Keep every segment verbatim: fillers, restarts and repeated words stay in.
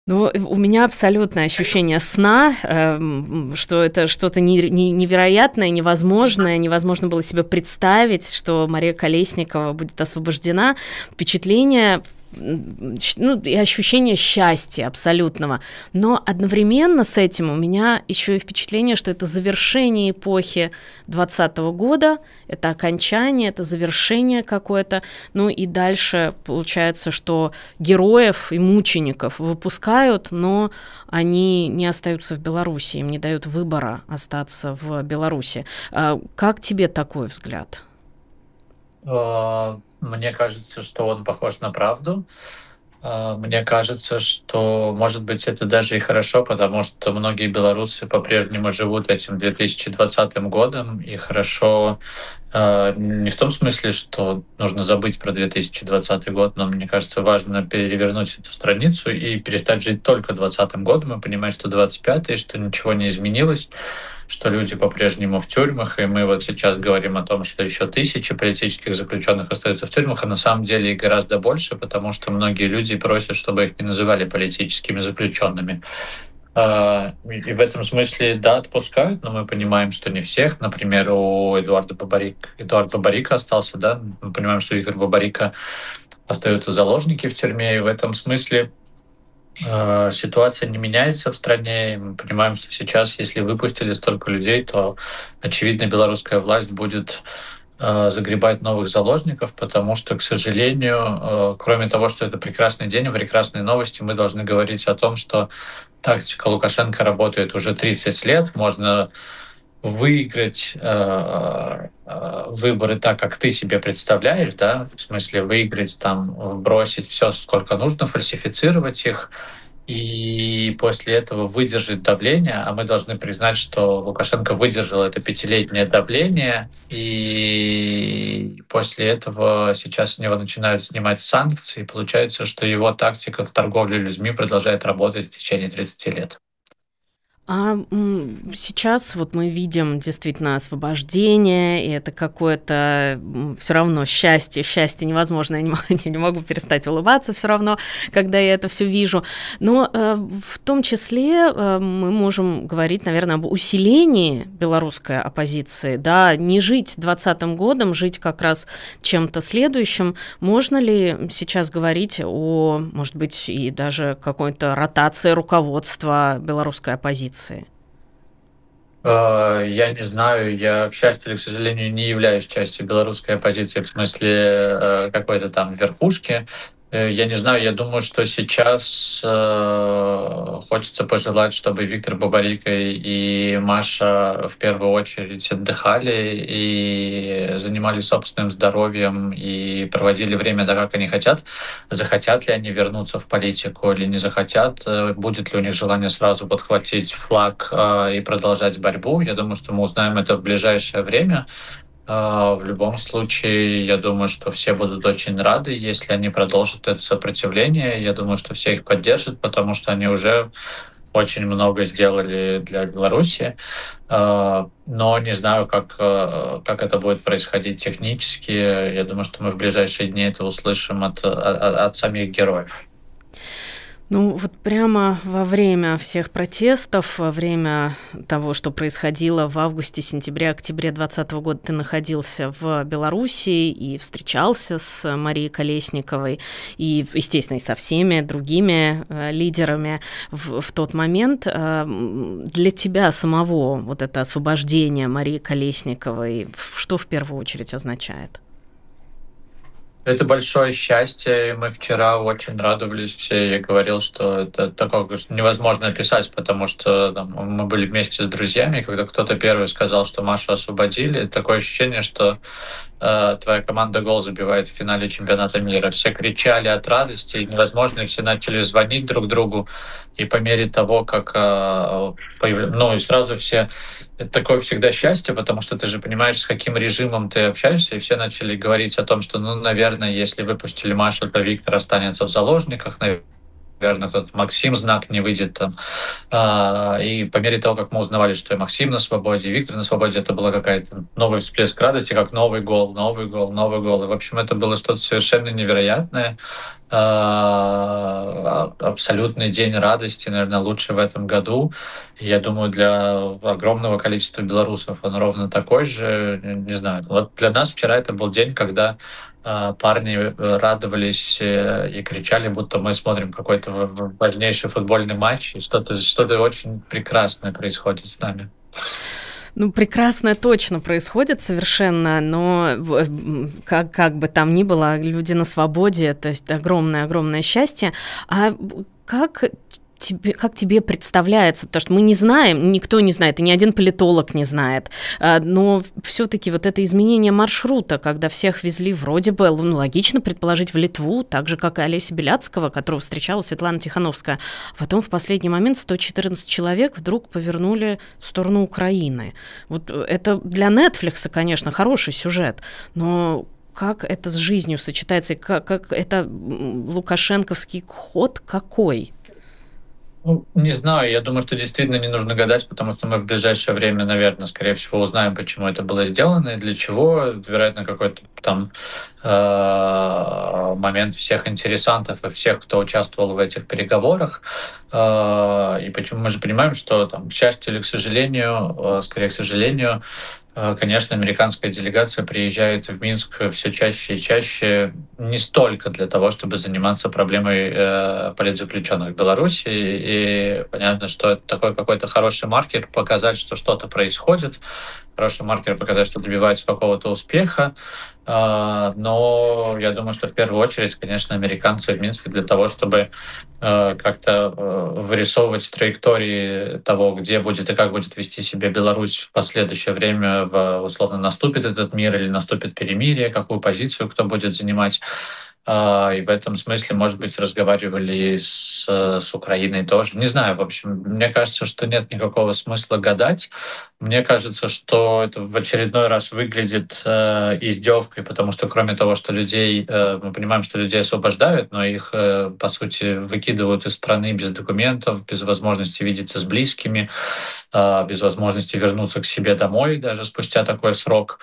Ну, э, у меня абсолютное ощущение сна, эм, что это что-то нере не невероятное, невозможное. Невозможно было себе представить, что Мария Колесникова будет освобождена. Впечатление, м, щ ну, и ощущение счастья абсолютного. Но одновременно с этим у меня еще и впечатление, что это завершение эпохи двадцатого года, это окончание, это завершение какое-то. Ну и дальше получается, что героев и мучеников выпускают, но они не остаются в Беларуси, им не дают выбора остаться в Беларуси. А, как тебе такой взгляд? А, мне кажется, что он похож на правду. А, мне кажется, что, может быть, это даже и хорошо, потому что многие белорусы по-прежнему живут этим две тысячи двадцатым годом, и хорошо, а, не в том смысле, что нужно забыть про две тысячи двадцатый год, но мне кажется, важно перевернуть эту страницу и перестать жить только двадцатым годом и понимать, что двадцать пятый, что ничего не изменилось, что люди по-прежнему в тюрьмах, и мы вот сейчас говорим о том, что еще тысячи политических заключенных остаются в тюрьмах, а на самом деле их гораздо больше, потому что многие люди просят, чтобы их не называли политическими заключенными. А, И в этом смысле, да, отпускают, но мы понимаем, что не всех. Например, у Эдуарда Бабарик, Эдуард Бабарика остался, да, мы понимаем, что Виктор Бабарика остаются заложники в тюрьме, и в этом смысле э, ситуация не меняется в стране. И мы понимаем, что сейчас, если выпустили столько людей, то, очевидно, белорусская власть будет э, загребать новых заложников, потому что, к сожалению, э, кроме того, что это прекрасный день, прекрасные новости, мы должны говорить о том, что тактика Лукашенко работает уже тридцать лет. Можно выиграть э, э, выборы так, как ты себе представляешь, да, в смысле выиграть там, бросить все, сколько нужно, фальсифицировать их, и после этого выдержать давление, а мы должны признать, что Лукашенко выдержал это пятилетнее давление, и после этого сейчас с него начинают снимать санкции. Получается, что его тактика в торговле людьми продолжает работать в течение тридцати лет. А, м, сейчас вот мы видим действительно освобождение, и это какое-то, все равно счастье. Счастье невозможно, я не мо я не могу перестать улыбаться все равно, когда я это все вижу. Но, э, в том числе, э, мы можем говорить, наверное, об усилении белорусской оппозиции, да, не жить двадцатым годом, жить как раз чем-то следующим. Можно ли сейчас говорить о, может быть, и даже какой-то ротации руководства белорусской оппозиции? Э, Я не знаю, я, к счастью или к сожалению, не являюсь частью белорусской оппозиции в смысле э, какой-то там верхушки. Э, Я не знаю, я думаю, что сейчас э, хочется пожелать, чтобы Виктор Бабарико и Маша в первую очередь отдыхали и занимались собственным здоровьем и проводили время так, как они хотят. Захотят ли они вернуться в политику или не захотят, э, будет ли у них желание сразу подхватить флаг э, и продолжать борьбу. Я думаю, что мы узнаем это в ближайшее время. Э, В любом случае, я думаю, что все будут очень рады, если они продолжат это сопротивление. Я думаю, что все их поддержат, потому что они уже очень много сделали для Беларуси. Э, Но не знаю, как, э, как это будет происходить технически. Я думаю, что мы в ближайшие дни это услышим от, от, от самих героев. Ну, вот прямо во время всех протестов, во время того, что происходило в августе, сентябре, октябре двадцатого года, ты находился в Беларуси и встречался с Марией Колесниковой и, естественно, и со всеми другими э, лидерами в, в тот момент. Э, м, для тебя самого вот это освобождение Марии Колесниковой, в- что в первую очередь означает? Это большое счастье, и мы вчера очень радовались все. Я говорил, что это такое что невозможно описать, потому что там, мы были вместе с друзьями, и когда кто-то первый сказал, что Машу освободили, такое ощущение, что э, твоя команда гол забивает в финале чемпионата мира. Все кричали от радости, и невозможно, и все начали звонить друг другу, и по мере того, как э, появ... ну и сразу все это такое всегда счастье, потому что ты же понимаешь, с каким режимом ты общаешься, и все начали говорить о том, что, ну, наверное, если выпустили Машу, то Виктор останется в заложниках, наверное, тот Максим знак не выйдет там. А, И по мере того, как мы узнавали, что и Максим на свободе, и Виктор на свободе, это была какая-то новый всплеск радости, как новый гол, новый гол, новый гол. И, в общем, это было что-то совершенно невероятное. а, абсолютный день радости, наверное, лучший в этом году. И я думаю, для огромного количества белорусов он ровно такой же. Не не знаю. Вот для нас вчера это был день, когда а, парни э, радовались э, и кричали, будто мы смотрим какой-то в- в- важнейший футбольный матч, и что-то что-то очень прекрасное происходит с нами. Ну, прекрасное точно происходит совершенно, но в- м, как, как бы там ни было, люди на свободе, то есть огромное-огромное счастье. А как тебе, как тебе представляется, потому что мы не знаем, никто не знает, и ни один политолог не знает, а, но все-таки вот это изменение маршрута, когда всех везли вроде бы, ну, логично предположить, в Литву, так же, как и Олеся Беляцкого, которого встречала Светлана Тихановская. Потом в последний момент сто четырнадцать человек вдруг повернули в сторону Украины. Вот это для Netflix, конечно, хороший сюжет, но как это с жизнью сочетается, и как, как это м, лукашенковский ход какой? Ну, не знаю, я думаю, что действительно не нужно гадать, потому что мы в ближайшее время, наверное, скорее всего, узнаем, почему это было сделано и для чего. Вероятно, какой-то там э, момент всех интересантов и всех, кто участвовал в этих переговорах. Э, и почему мы же понимаем, что там, к счастью или к сожалению, э, скорее к сожалению, э, конечно, американская делегация приезжает в Минск все чаще и чаще не столько для того, чтобы заниматься проблемой э, политзаключенных в Беларуси. И понятно, что это такой какой-то хороший маркер показать, что что-то происходит, хороший маркер показать, что добивается какого-то успеха. А, Но я думаю, что в первую очередь, конечно, американцы в Минске для того, чтобы э, как-то э, вырисовывать траектории того, где будет и как будет вести себя Беларусь в последующее время, в, условно, наступит этот мир или наступит перемирие, какую позицию кто будет занимать. А, И в этом смысле, может быть, разговаривали с, с Украиной тоже. Не знаю, в общем, мне кажется, что нет никакого смысла гадать. Мне кажется, что это в очередной раз выглядит э, издевкой, потому что кроме того, что людей, э, мы понимаем, что людей освобождают, но их, э, по сути, выкидывают из страны без документов, без возможности видеться с близкими, э, без возможности вернуться к себе домой даже спустя такой срок.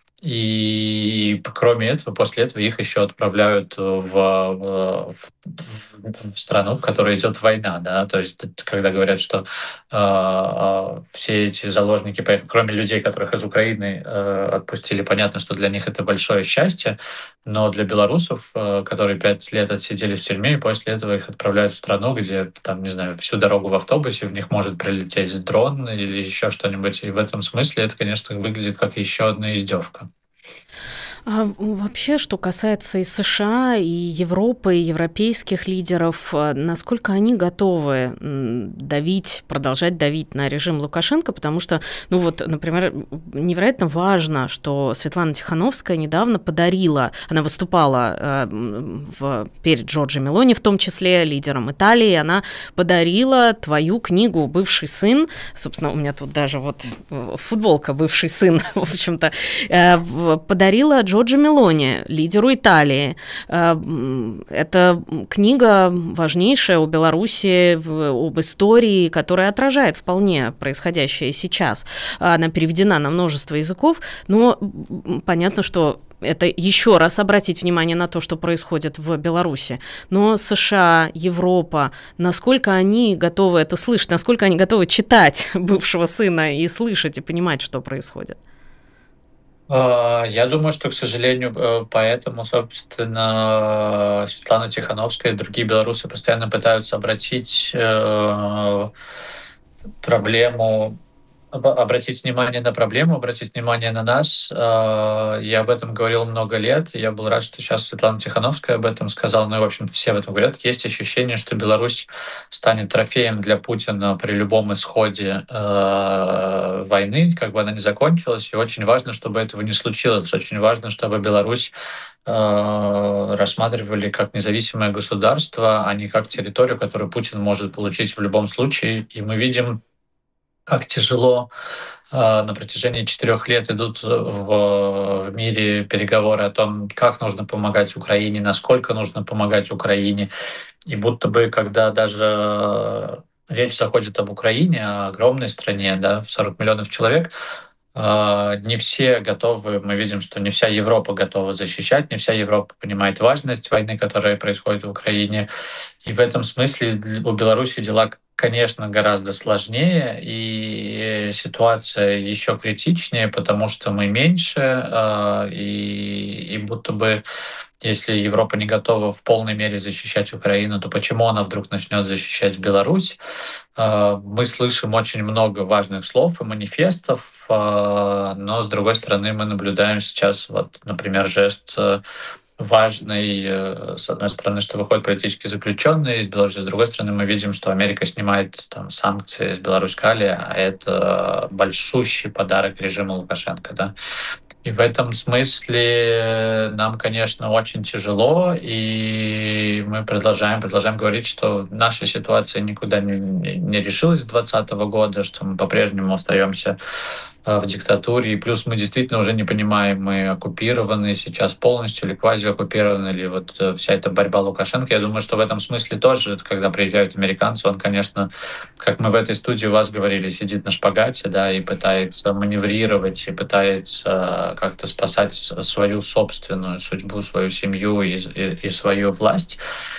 И кроме этого, после этого их еще отправляют в, в, в- в страну, в которой идет война, да, то есть когда говорят, что э, э, все эти заложники, поехали, кроме людей, которых из Украины э, отпустили, понятно, что для них это большое счастье, но для белорусов, э, которые пять лет отсидели в тюрьме, и после этого их отправляют в страну, где, там, не знаю, всю дорогу в автобусе в них может прилететь дрон или еще что-нибудь, и в этом смысле это, конечно, выглядит как еще одна издевка. А вообще, что касается и США, и Европы, и европейских лидеров, а, насколько они готовы м, давить, продолжать давить на режим Лукашенко, потому что, ну вот, например, невероятно важно, что Светлана Тихановская недавно подарила, она выступала э, м, в, перед Джорджо Мелони, в том числе лидером Италии, она подарила твою книгу «Бывший сын», собственно, у меня тут даже вот э, футболка «Бывший сын», в общем-то, э, в- подарила Джорджо Мелони, лидеру Италии. Э, м, Это книга важнейшая у Беларуси в- об истории, которая отражает вполне происходящее сейчас. Она переведена на множество языков, но м, понятно, что это еще раз обратить внимание на то, что происходит в Беларуси. Но США, Европа, насколько они готовы это слышать, насколько они готовы читать бывшего сына и слышать и понимать, что происходит? А, Я думаю, что, к сожалению, э, поэтому, собственно, Светлана Тихановская и другие белорусы постоянно пытаются обратить э, проблему об- обратить внимание на проблему, обратить внимание на нас. А, Я об этом говорил много лет, и я был рад, что сейчас Светлана Тихановская об этом сказала. Ну и, в общем, все об этом говорят. Есть ощущение, что Беларусь станет трофеем для Путина при любом исходе э, войны, как бы она ни закончилась. И очень важно, чтобы этого не случилось. Очень важно, чтобы Беларусь э, рассматривали как независимое государство, а не как территорию, которую Путин может получить в любом случае. И мы видим, как тяжело а, на протяжении четырех лет идут в, в мире переговоры о том, как нужно помогать Украине, насколько нужно помогать Украине. И будто бы, когда даже речь заходит об Украине, о огромной стране, да, в сорок миллионов человек, А, не все готовы, мы видим, что не вся Европа готова защищать, не вся Европа понимает важность войны, которая происходит в Украине. И в этом смысле дл у Беларуси дела, конечно, гораздо сложнее, и ситуация еще критичнее, потому что мы меньше, а, и и будто бы если Европа не готова в полной мере защищать Украину, то почему она вдруг начнет защищать Беларусь? А, Мы слышим очень много важных слов и манифестов, а, но с другой стороны мы наблюдаем сейчас, вот, например, жест э, важный, э, с одной стороны, что выходят политические заключенные из Беларуси, с другой стороны, мы видим, что Америка снимает там санкции с Беларусь-Кали, а это большущий подарок режиму Лукашенко, да. И в этом смысле нам, конечно, очень тяжело, и мы продолжаем, продолжаем говорить, что наша ситуация никуда не, не не решилась с двадцатого года, что мы по-прежнему остаемся э, в диктатуре, и плюс мы действительно уже не понимаем, мы оккупированы сейчас полностью или квази-оккупированы, или вот э, вся эта борьба Лукашенко. Я думаю, что в этом смысле тоже, когда приезжают американцы, он, конечно, как мы в этой студии у вас говорили, сидит на шпагате, да, и пытается маневрировать, и пытается как-то спасать с- свою собственную судьбу, свою семью и, и, и свою власть.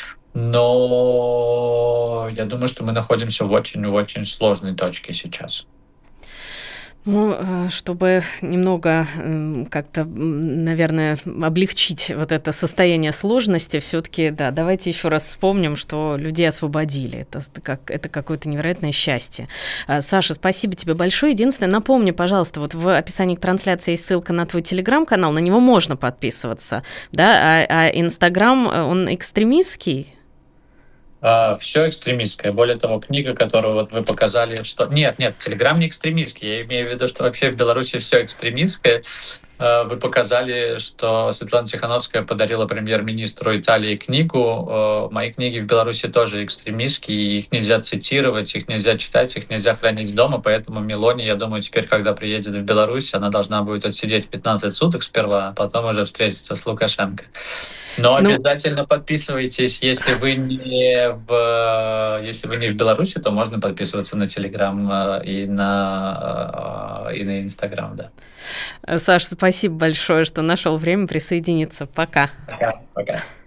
Но я думаю, что мы находимся в очень-очень сложной точке сейчас. Ну, э, чтобы немного м, как-то, м, наверное, облегчить вот это состояние сложности, все-таки, да, давайте еще раз вспомним, что людей освободили. Это, с- как, это какое-то невероятное счастье. А, Саша, спасибо тебе большое. Единственное, напомни, пожалуйста, вот в описании к трансляции есть ссылка на твой телеграм-канал, на него можно подписываться, да, а, а Инстаграм, э, он экстремистский? Все экстремистское. Более того, книга, которую вот вы показали, что... Нет, нет, Телеграм не экстремистский. Я имею в виду, что вообще в Беларуси все экстремистское. А, Вы показали, что Светлана Тихановская подарила премьер-министру Италии книгу. А, Мои книги в Беларуси тоже экстремистские, и их нельзя цитировать, их нельзя читать, их нельзя хранить дома, поэтому Мелони, я думаю, теперь, когда приедет в Беларусь, она должна будет отсидеть пятнадцать суток сперва, а потом уже встретиться с Лукашенко. Но Ну, обязательно подписывайтесь, если вы не в, если вы не в Беларуси, то можно подписываться на Телеграм э, и на, э, и на Инстаграм, да. Саша, спасибо большое, что нашел время присоединиться. Пока. Пока. Пока.